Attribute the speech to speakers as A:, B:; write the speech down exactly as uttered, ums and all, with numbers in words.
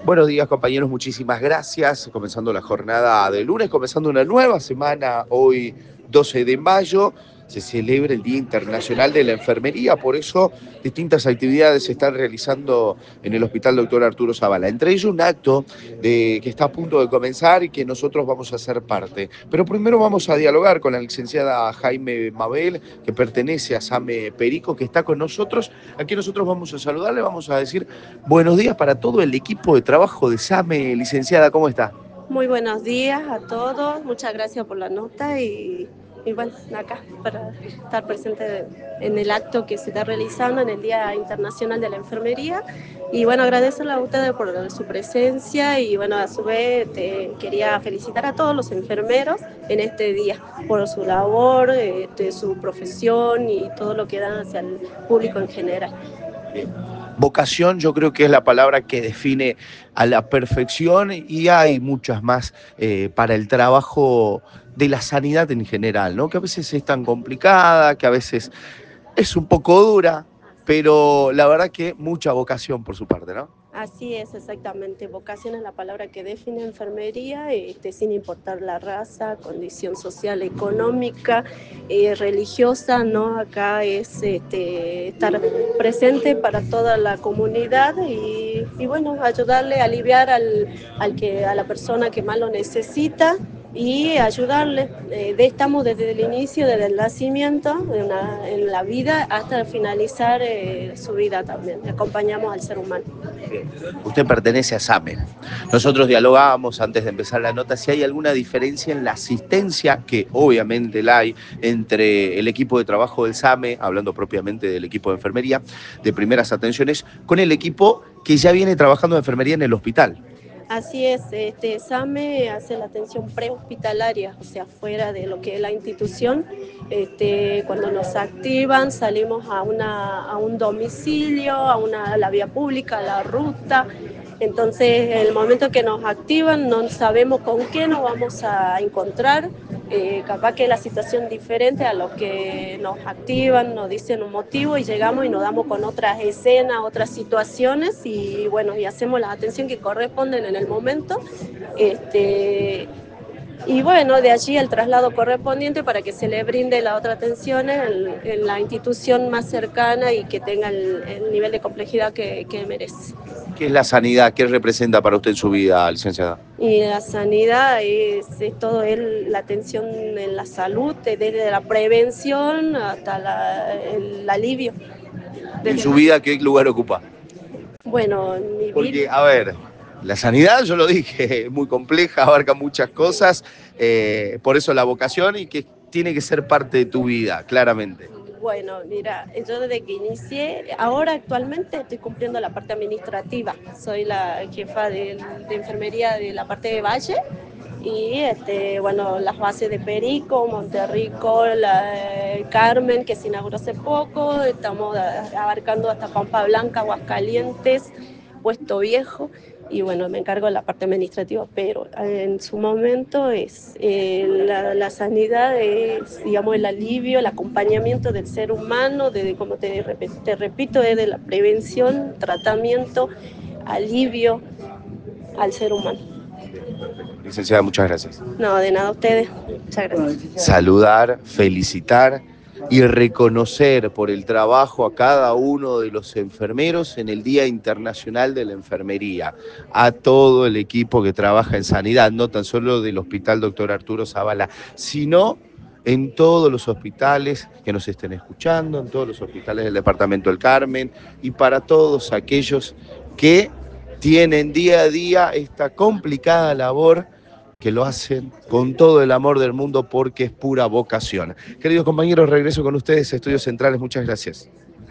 A: Buenos días, compañeros, muchísimas gracias. Comenzando la jornada de lunes, comenzando una nueva semana, hoy doce de mayo, se celebra el Día Internacional de la Enfermería, por eso distintas actividades se están realizando en el Hospital Doctor Arturo Zavala. Entre ellos un acto de, que está a punto de comenzar y que nosotros vamos a ser parte. Pero primero vamos a dialogar con la licenciada Jaime Mabel, que pertenece a SAME Perico, que está con nosotros. Aquí nosotros vamos a saludarle, vamos a decir buenos días para todo el equipo de trabajo de SAME. Licenciada, ¿cómo está?
B: Muy buenos días a todos, muchas gracias por la nota y, y bueno, acá para estar presente en el acto que se está realizando en el Día Internacional de la Enfermería. Y bueno, agradecerle a ustedes por su presencia y bueno, a su vez te quería felicitar a todos los enfermeros en este día por su labor, eh, de su profesión y todo lo que dan hacia el público en general.
A: Vocación yo creo que es la palabra que define a la perfección y hay muchas más eh, para el trabajo de la sanidad en general, ¿no? Que a veces es tan complicada, que a veces es un poco dura, pero la verdad que mucha vocación por su parte, ¿no?
B: Así es, exactamente. Vocación es la palabra que define enfermería, este, sin importar la raza, condición social, económica, eh, religiosa, ¿no? Acá es este, estar presente para toda la comunidad y, y bueno, ayudarle, aliviar al, al que, a la persona que más lo necesita y ayudarle. Eh, de, estamos desde el inicio, desde el nacimiento, en la, en la vida, hasta finalizar eh, su vida también. Acompañamos al ser humano.
A: Usted pertenece a SAME. Nosotros dialogábamos antes de empezar la nota si hay alguna diferencia en la asistencia, que obviamente la hay, entre el equipo de trabajo del SAME, hablando propiamente del equipo de enfermería, de primeras atenciones, con el equipo que ya viene trabajando de enfermería en el hospital.
B: Así es, este SAME hace la atención prehospitalaria, o sea, fuera de lo que es la institución. Este, cuando nos activan, salimos a, una, a un domicilio, a, una, a la vía pública, a la ruta. Entonces, en el momento que nos activan, no sabemos con qué nos vamos a encontrar. Eh, capaz que la situación diferente a lo que nos activan, nos dicen un motivo y llegamos y nos damos con otras escenas, otras situaciones y bueno, y hacemos la atención que corresponden en el momento. Este, y bueno, de allí el traslado correspondiente para que se le brinde la otra atención en, en la institución más cercana y que tenga el, el nivel de complejidad que, que merece.
A: ¿Qué es la sanidad? ¿Qué representa para usted en su vida, licenciada?
B: Y la sanidad es, es todo el, la atención en la salud, desde la prevención hasta la, el alivio.
A: ¿En su vida qué lugar ocupa?
B: Bueno, en mi
A: Porque,
B: vida...
A: a ver, la sanidad, yo lo dije, es muy compleja, abarca muchas cosas, eh, por eso la vocación y que tiene que ser parte de tu vida, claramente.
B: Bueno, mira, yo desde que inicié, ahora actualmente estoy cumpliendo la parte administrativa, soy la jefa de, de enfermería de la parte de Valle y este, bueno, las bases de Perico, Monterrico, la, eh, Carmen, que se inauguró hace poco, estamos abarcando hasta Pampa Blanca, Aguascalientes, Puesto Viejo. Y bueno, me encargo de la parte administrativa, pero en su momento es eh, la, la sanidad es, digamos, el alivio, el acompañamiento del ser humano, desde, como te, te repito, desde la prevención, tratamiento, alivio al ser humano.
A: Licenciada, muchas gracias.
B: No, de nada a ustedes. Muchas gracias.
A: Saludar, felicitar y reconocer por el trabajo a cada uno de los enfermeros en el Día Internacional de la Enfermería, a todo el equipo que trabaja en sanidad, no tan solo del Hospital Doctor Arturo Zavala, sino en todos los hospitales que nos estén escuchando, en todos los hospitales del Departamento del Carmen y para todos aquellos que tienen día a día esta complicada labor que lo hacen con todo el amor del mundo porque es pura vocación. Queridos compañeros, regreso con ustedes a Estudios Centrales. Muchas gracias.